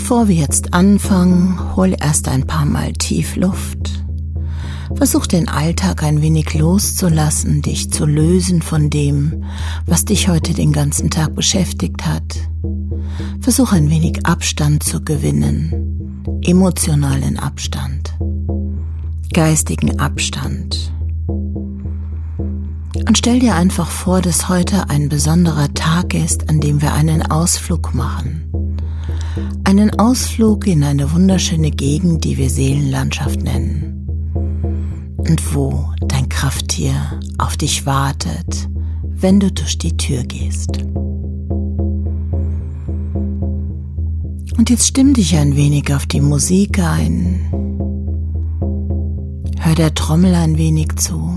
Bevor wir jetzt anfangen, hol erst ein paar Mal tief Luft. Versuch den Alltag ein wenig loszulassen, dich zu lösen von dem, was dich heute den ganzen Tag beschäftigt hat. Versuch ein wenig Abstand zu gewinnen, emotionalen Abstand, geistigen Abstand. Und stell dir einfach vor, dass heute ein besonderer Tag ist, an dem wir einen Ausflug machen. Einen Ausflug in eine wunderschöne Gegend, die wir Seelenlandschaft nennen. Und wo dein Krafttier auf dich wartet, wenn du durch die Tür gehst. Und jetzt stimm dich ein wenig auf die Musik ein. Hör der Trommel ein wenig zu.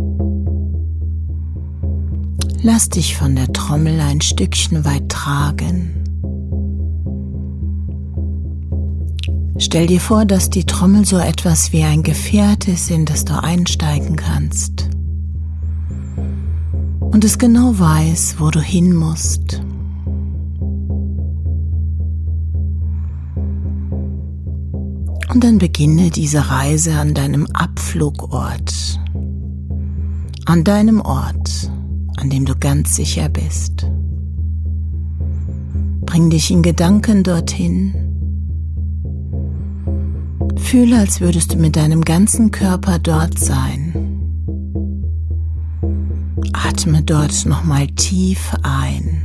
Lass dich von der Trommel ein Stückchen weit tragen. Stell dir vor, dass die Trommel so etwas wie ein Gefährt ist, in das du einsteigen kannst. Und es genau weiß, wo du hin musst. Und dann beginne diese Reise an deinem Abflugort. An deinem Ort, an dem du ganz sicher bist. Bring dich in Gedanken dorthin. Fühle, als würdest du mit deinem ganzen Körper dort sein. Atme dort nochmal tief ein.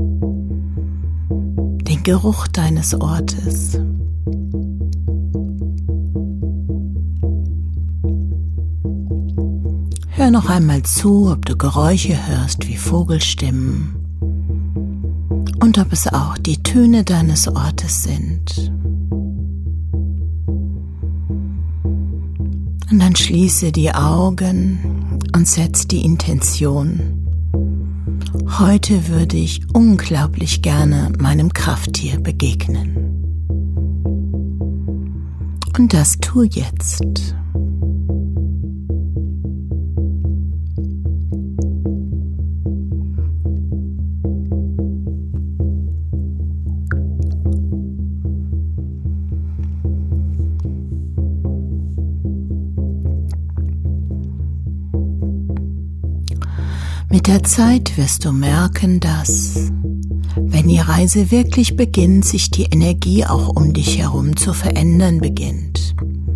Den Geruch deines Ortes. Hör noch einmal zu, ob du Geräusche hörst wie Vogelstimmen und ob es auch die Töne deines Ortes sind. Und dann schließe die Augen und setz die Intention. Heute würde ich unglaublich gerne meinem Krafttier begegnen. Und das tu jetzt. Mit der Zeit wirst du merken, dass, wenn die Reise wirklich beginnt, sich die Energie auch um dich herum zu verändern beginnt.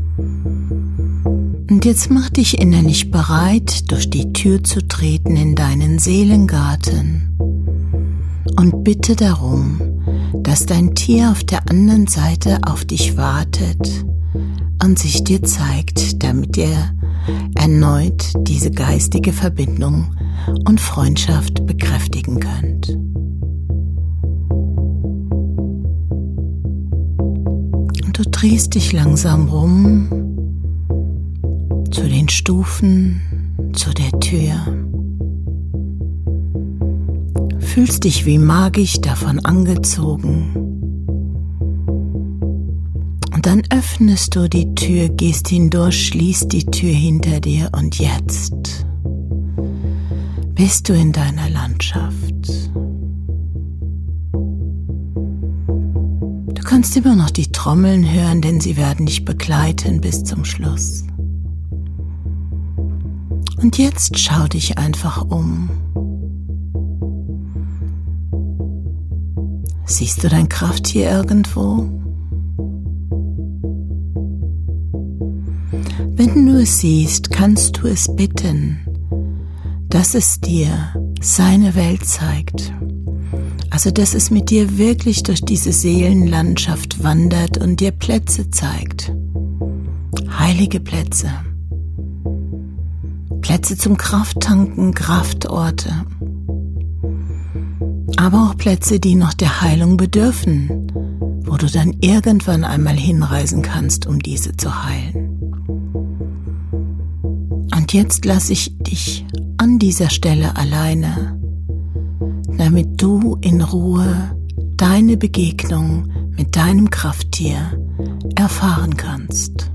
Und jetzt mach dich innerlich bereit, durch die Tür zu treten in deinen Seelengarten und bitte darum, dass dein Tier auf der anderen Seite auf dich wartet und sich dir zeigt, damit ihr erneut diese geistige Verbindung und Freundschaft bekräftigen könnt. Und du drehst dich langsam rum zu den Stufen, zu der Tür. Fühlst dich wie magisch davon angezogen. Und dann öffnest du die Tür, gehst hindurch, schließt die Tür hinter dir und jetzt bist du in deiner Landschaft. Du kannst immer noch die Trommeln hören, denn sie werden dich begleiten bis zum Schluss. Und jetzt schau dich einfach um. Siehst du dein Krafttier irgendwo? Wenn du es siehst, kannst du es bitten, dass es dir seine Welt zeigt. Also, dass es mit dir wirklich durch diese Seelenlandschaft wandert und dir Plätze zeigt. Heilige Plätze. Plätze zum Krafttanken, Kraftorte. Aber auch Plätze, die noch der Heilung bedürfen, wo du dann irgendwann einmal hinreisen kannst, um diese zu heilen. Und jetzt lasse ich dich an dieser Stelle alleine, damit du in Ruhe deine Begegnung mit deinem Krafttier erfahren kannst.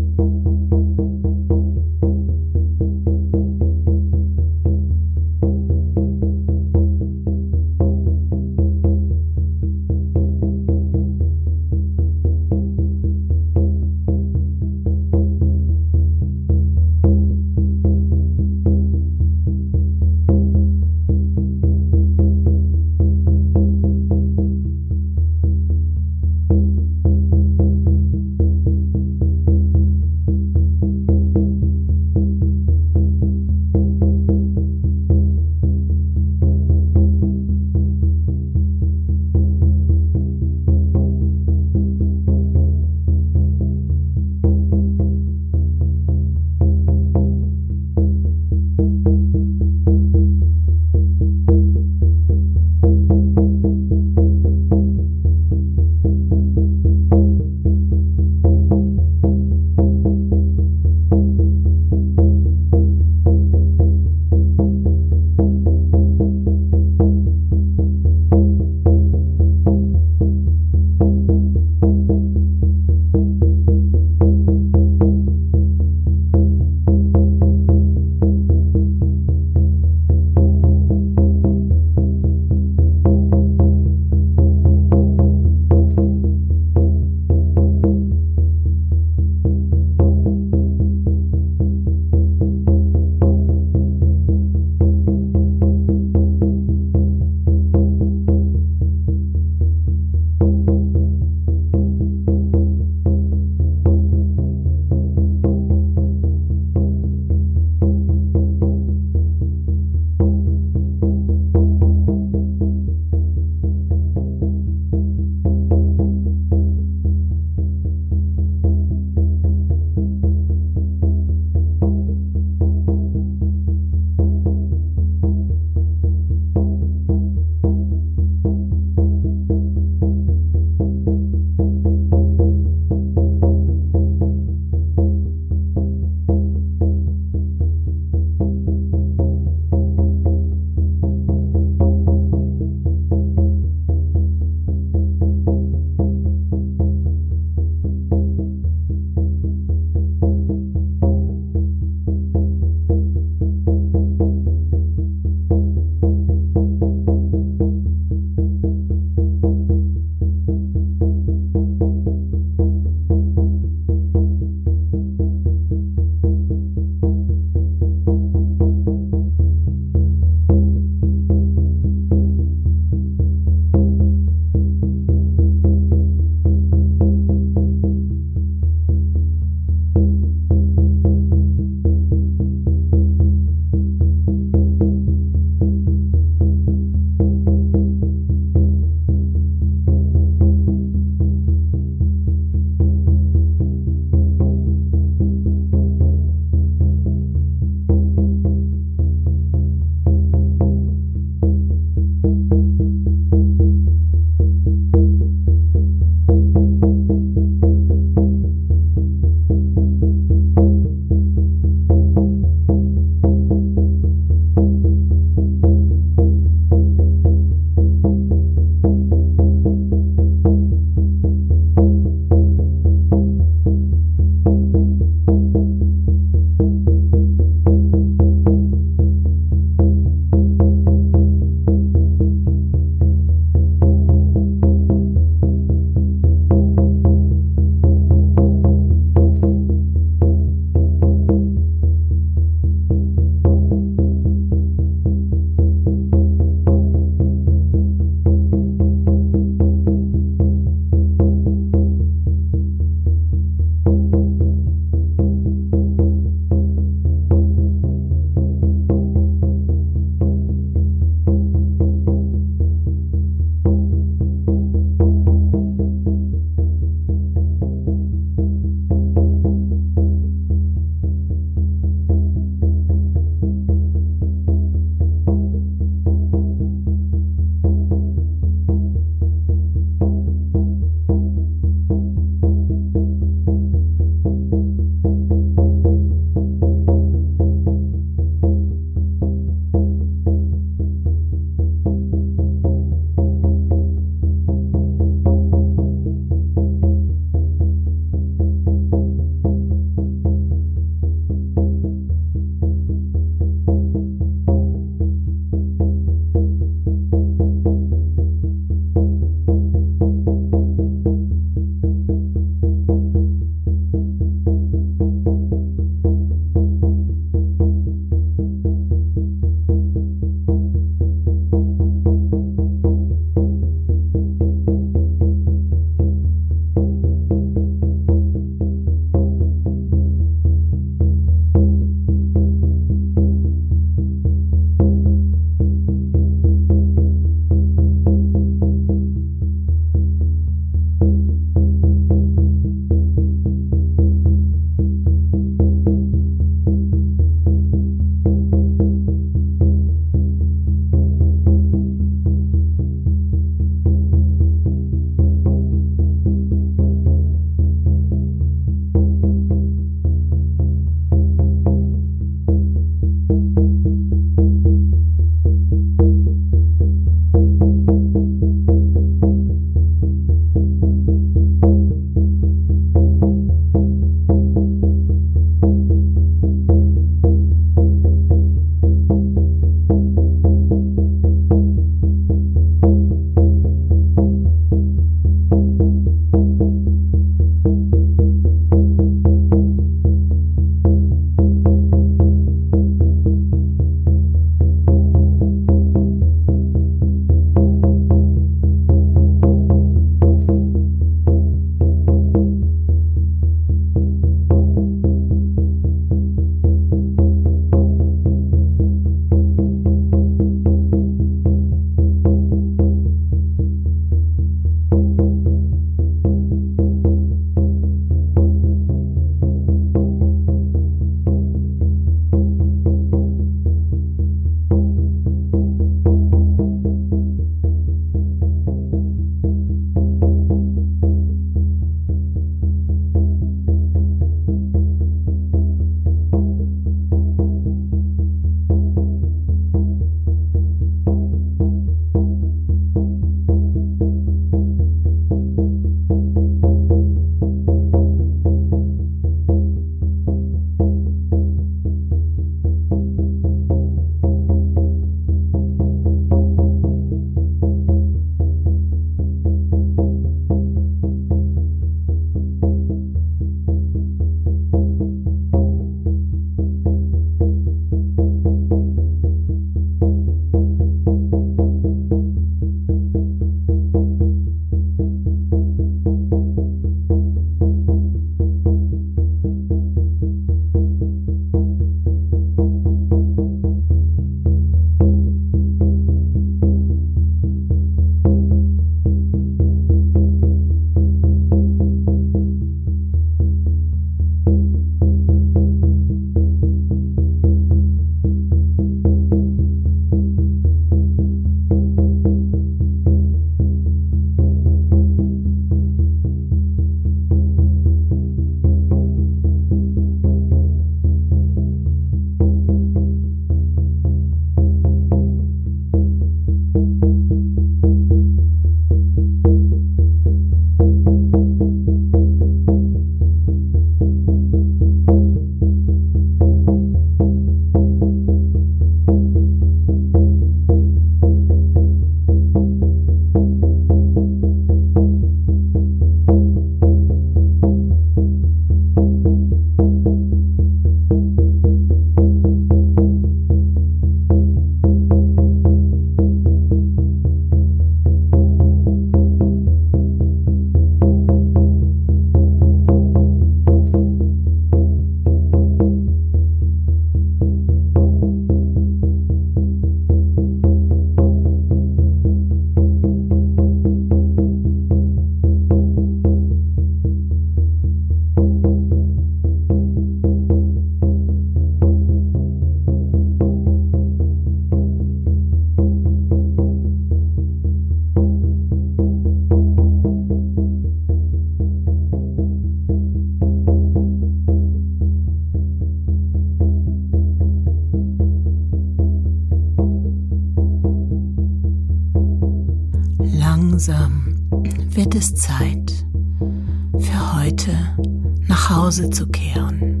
langsam wird es Zeit, für heute nach Hause zu kehren.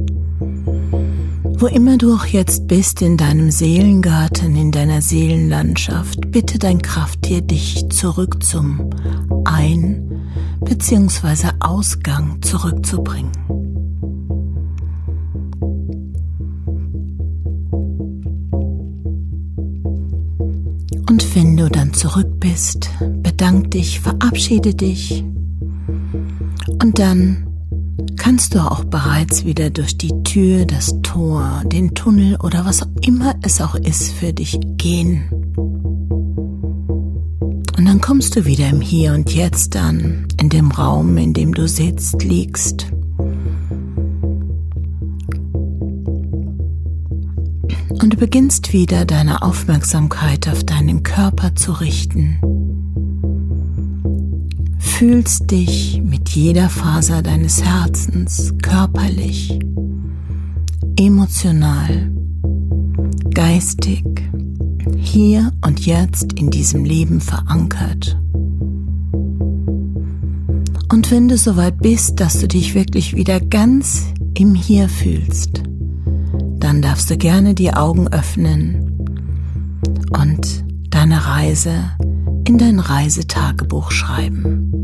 Wo immer du auch jetzt bist, in deinem Seelengarten, in deiner Seelenlandschaft, bitte dein Krafttier, dich zurück zum Ein- bzw. Ausgang zurückzubringen. Und wenn du dann zurück bist, bedank dich, verabschiede dich und dann kannst du auch bereits wieder durch die Tür, das Tor, den Tunnel oder was auch immer es auch ist für dich gehen. Und dann kommst du wieder im Hier und Jetzt an, in dem Raum, in dem du sitzt, liegst. Und du beginnst wieder deine Aufmerksamkeit auf deinen Körper zu richten. Fühlst dich mit jeder Faser deines Herzens körperlich, emotional, geistig, hier und jetzt in diesem Leben verankert. Und wenn du soweit bist, dass du dich wirklich wieder ganz im Hier fühlst, dann darfst du gerne die Augen öffnen und deine Reise in dein Reisetagebuch schreiben.